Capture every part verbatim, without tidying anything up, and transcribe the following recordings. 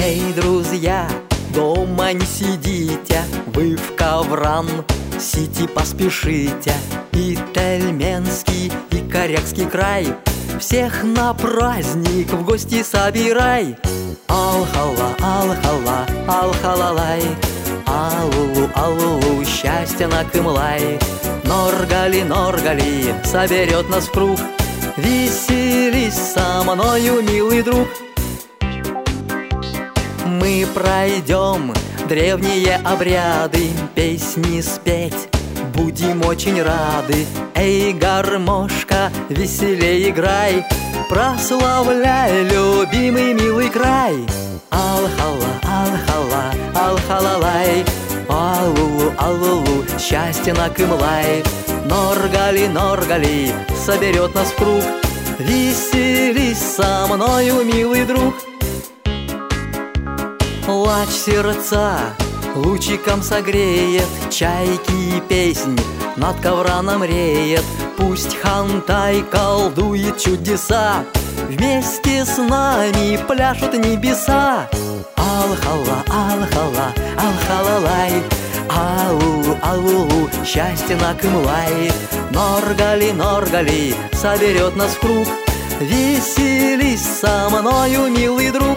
Эй, друзья, дома не сидите, вы в Ковран Сити поспешите. И Тельменский, и Корякский край, всех на праздник в гости собирай. Ал-хала, ал-хала, ал-халалай, аллу, аллу, счастье на Кымлай. Норгали, Норгали, соберет нас в круг, веселись со мною, милый друг. Мы пройдем древние обряды, песни спеть будем очень рады. Эй, гармошка, веселей играй, прославляй любимый милый край. Ал-хала, ал-хала, ал-халалай, аллу, аллу, счастье на Кымлай. Норгали, Норгали, соберет нас в круг, веселись со мною, милый друг. Плач сердца лучиком согреет, чайки и песнь над Ковраном реет. Пусть Хантай колдует чудеса, вместе с нами пляшут небеса. Ал-хала, ал-хала, ал-халалай, аллу, аллу, счастье на Кымлай. Норгали, Норгали, соберет нас в круг, веселись со мною, милый друг.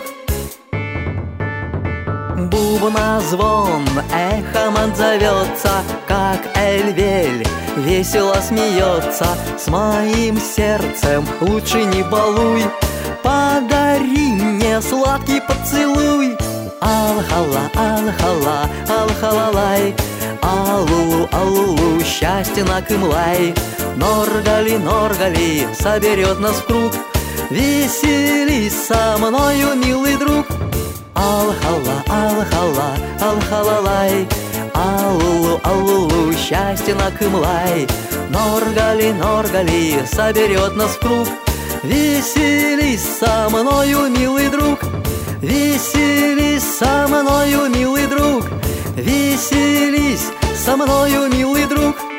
Бубна звон эхом отзовется, как Эльвель весело смеется. С моим сердцем лучше не балуй, подари мне сладкий поцелуй. Ал-хала, ал-хала, ал-халалай, аллу, аллу, счастье на Кымлай. Норгали, Норгали, соберет нас в круг, веселись со мною, милый друг. Ал-хала, ал-хала, ал-халалай, аллу, аллу, счастье на Кымлай. Норгали, Норгали, соберет нас в круг, веселись со мною, милый друг. Веселись со мною, милый друг, веселись со мною, милый друг.